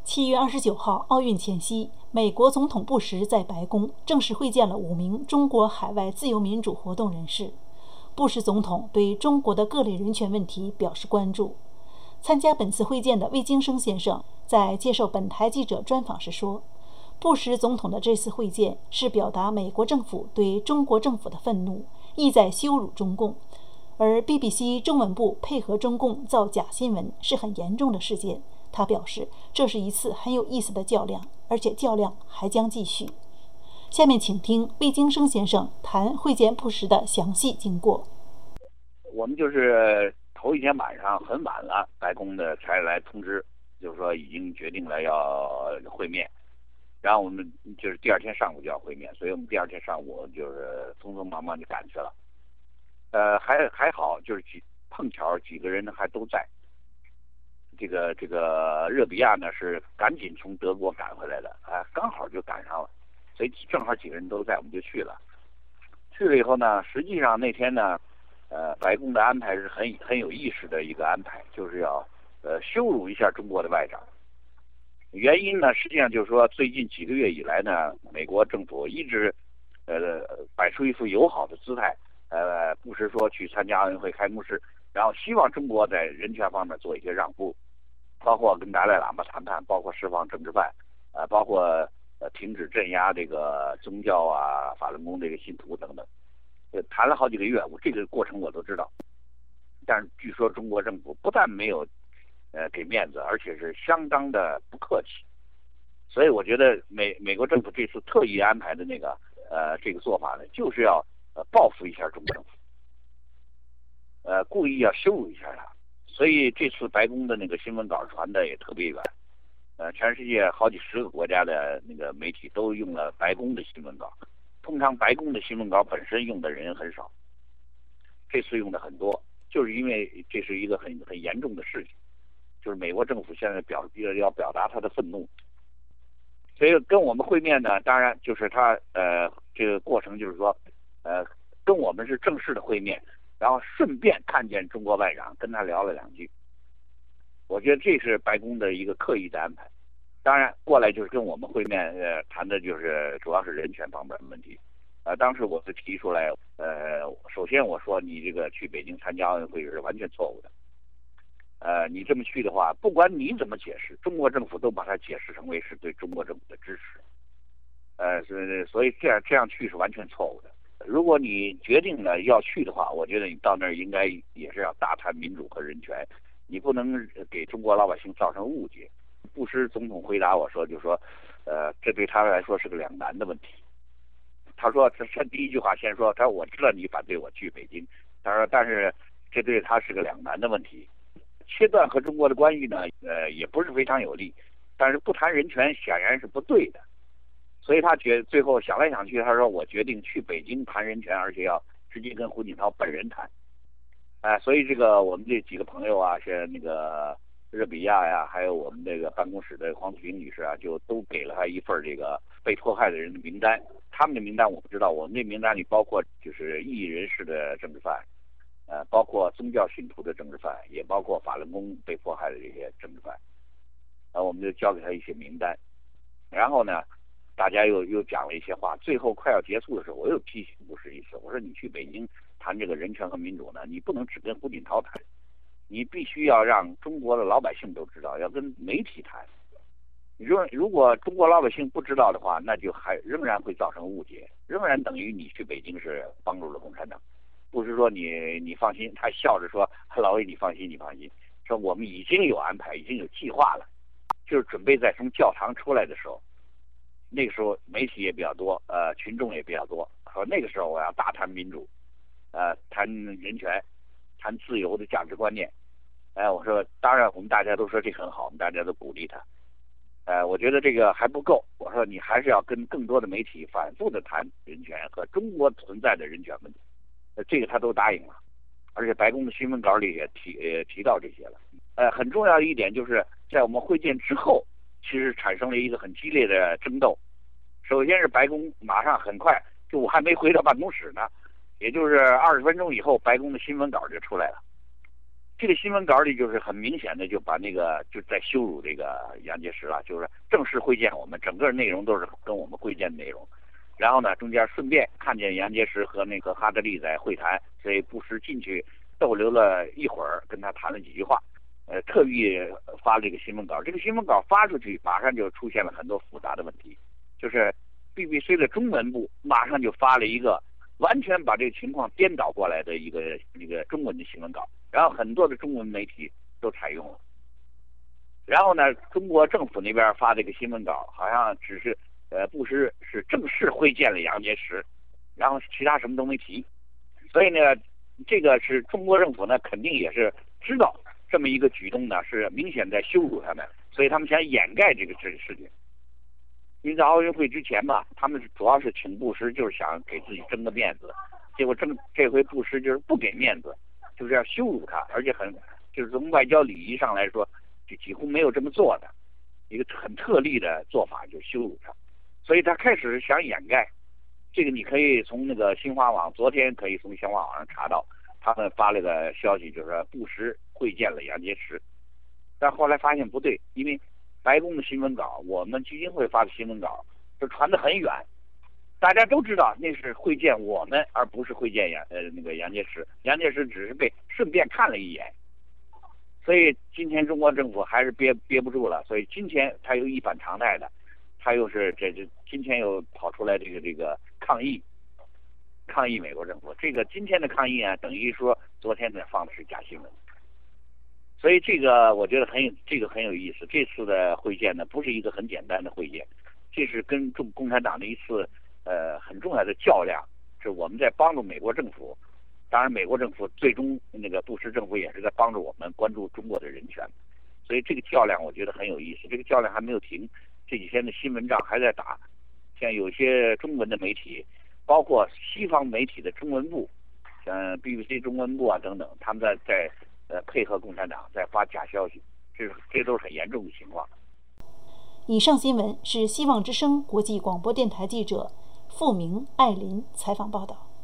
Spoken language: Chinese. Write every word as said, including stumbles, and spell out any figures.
七月二十九号，奥运前夕，美国总统布什在白宫正式会见了五名中国海外自由民主活动人士。布什总统对中国的各类人权问题表示关注。参加本次会见的魏京生先生在接受本台记者专访时说，布什总统的这次会见是表达美国政府对中国政府的愤怒，意在羞辱中共，而 B B C 中文部配合中共造假新闻是很严重的事件。他表示，这是一次很有意思的较量，而且较量还将继续。下面请听魏京生先生谈会见布什的详细经过。 我们就是头一天晚上很晚了，白宫的才来通知，就是说已经决定了要会面，然后我们就是第二天上午就要会面，所以我们第二天上午就是匆匆忙忙就赶去了。呃，还还好，就是几碰巧几个人还都在。这个这个热比亚呢是赶紧从德国赶回来的，啊，刚好就赶上了，所以正好几个人都在，我们就去了。去了以后呢，实际上那天呢，呃，白宫的安排是很很有意识的一个安排，就是要呃羞辱一下中国的外长。原因呢，实际上就是说，最近几个月以来呢，美国政府一直呃摆出一副友好的姿态，呃，布什说去参加奥运会开幕式，然后希望中国在人权方面做一些让步。包括跟达赖喇嘛谈判，包括释放政治犯，呃，包括呃停止镇压这个宗教啊、法轮功这个信徒等等，呃，谈了好几个月，我这个过程我都知道。但是据说中国政府不但没有呃给面子，而且是相当的不客气。所以我觉得美美国政府这次特意安排的那个呃这个做法呢，就是要呃报复一下中国政府，呃，故意要羞辱一下他。所以这次白宫的那个新闻稿传的也特别远，呃，全世界好几十个国家的那个媒体都用了白宫的新闻稿。通常白宫的新闻稿本身用的人很少，这次用的很多，就是因为这是一个很很严重的事情，就是美国政府现在表要表达他的愤怒。所以跟我们会面呢，当然就是他呃这个过程就是说，呃，跟我们是正式的会面。然后顺便看见中国外长，跟他聊了两句。我觉得这是白宫的一个刻意的安排。当然过来就是跟我们会面，呃，谈的就是主要是人权方面的问题。呃，当时我是提出来，呃，首先我说你这个去北京参加奥运会是完全错误的。呃，你这么去的话，不管你怎么解释，中国政府都把它解释成为是对中国政府的支持。呃，是所以这样这样去是完全错误的。如果你决定了要去的话，我觉得你到那儿应该也是要大谈民主和人权，你不能给中国老百姓造成误解。布什总统回答我说，就说，呃，这对他来说是个两难的问题。他说，他先第一句话先说，他说我知道你反对我去北京，他说但是这对他是个两难的问题。切断和中国的关系呢，呃，也不是非常有利，但是不谈人权显然是不对的。所以他决最后想来想去，他说我决定去北京谈人权，而且要直接跟胡锦涛本人谈。哎、呃，所以这个我们这几个朋友啊，是那个热比亚呀，还有我们这个办公室的黄子平女士啊，就都给了他一份这个被迫害的人的名单。他们的名单我不知道，我们这名单里包括就是异议人士的政治犯，呃，包括宗教信徒的政治犯，也包括法轮功被迫害的这些政治犯。呃，我们就交给他一些名单，然后呢。大家又又讲了一些话，最后快要结束的时候，我又提醒布什一次，我说你去北京谈这个人权和民主呢，你不能只跟胡锦涛谈，你必须要让中国的老百姓都知道，要跟媒体谈。如如果中国老百姓不知道的话，那就还仍然会造成误解，仍然等于你去北京是帮助了共产党。不是说你你放心，他笑着说，老魏你放心你放心，说我们已经有安排，已经有计划了，就是准备在从教堂出来的时候。那个时候媒体也比较多，呃，群众也比较多。说那个时候我要大谈民主，呃，谈人权，谈自由的价值观念。哎、呃，我说当然我们大家都说这很好，我们大家都鼓励他。呃，我觉得这个还不够。我说你还是要跟更多的媒体反复的谈人权和中国存在的人权问题。呃，这个他都答应了，而且白宫的新闻稿里也提呃提到这些了。呃，很重要的一点就是在我们会见之后。其实产生了一个很激烈的争斗。首先是白宫马上很快，就我还没回到办公室呢，也就是二十分钟以后，白宫的新闻稿就出来了。 这个新闻稿里就是很明显的就把那个就在羞辱这个杨洁篪了，就是正式会见我们，整个内容都是跟我们会见的内容。然后呢，中间顺便看见杨洁篪和那个哈德利在会谈，所以布什进去逗留了一会儿，跟他谈了几句话，呃，特意发了这个新闻稿。这个新闻稿发出去，马上就出现了很多复杂的问题，就是 B B C 的中文部马上就发了一个完全把这个情况颠倒过来的一个一个中文的新闻稿，然后很多的中文媒体都采用了。然后呢，中国政府那边发这个新闻稿，好像只是呃布什是正式会见了杨洁篪，然后其他什么都没提。所以呢，这个是中国政府呢肯定也是知道这么一个举动呢是明显在羞辱他们，所以他们想掩盖这个这个事情。因为在奥运会之前吧，他们主要是请布什，就是想给自己争个面子。结果争这回布什就是不给面子，就是要羞辱他，而且很就是从外交礼仪上来说，就几乎没有这么做的，一个很特例的做法，就羞辱他。所以他开始想掩盖。这个你可以从那个新华网，昨天可以从新华网上查到，他们发了个消息，就是说布什会见了杨洁篪。但后来发现不对，因为白宫的新闻稿，我们基金会发的新闻稿，就传得很远，大家都知道那是会见我们，而不是会见杨呃那个杨洁篪。杨洁篪只是被顺便看了一眼，所以今天中国政府还是憋憋不住了，所以今天他又一反常态的，他又是这这今天又跑出来这个这个抗议，抗议美国政府。这个今天的抗议啊，等于说昨天的放的是假新闻。所以这个我觉得很有这个很有意思。这次的会见呢，不是一个很简单的会见，这是跟中共产党的一次呃很重要的较量，是我们在帮助美国政府。当然，美国政府最终那个布什政府也是在帮助我们关注中国的人权。所以这个较量我觉得很有意思。这个较量还没有停，这几天的新闻仗还在打。像有些中文的媒体，包括西方媒体的中文部，像 B B C 中文部啊等等，他们在在。呃，配合共产党在发假消息，这这都是很严重的情况。 以上新闻是希望之声国际广播电台记者付明、艾琳采访报道。